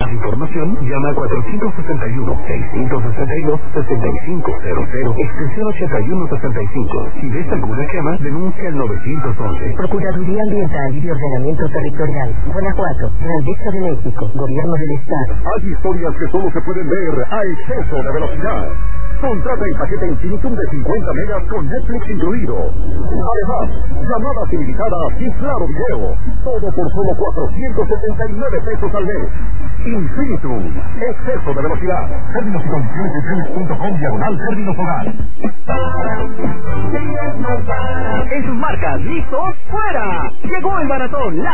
más información, llama a 461-662-6500, extensión 8165. Si ves alguna quema, denuncia al 911. Procuraduría Ambiental y de Ordenamiento Territorial, Guanajuato, Grandeza de México, Gobierno del Estado. Hay historias que solo se pueden ver a exceso de velocidad. Contrata el paquete Infinitum de 50 megas con Netflix incluido. Además, llamadas ilimitadas y claro video. Todo por solo 479 pesos al mes. Infinitum, exceso de velocidad. Términos y condiciones en Telmex.com/términos hogar. En sus marcas, listos, fuera. Llegó el maratón.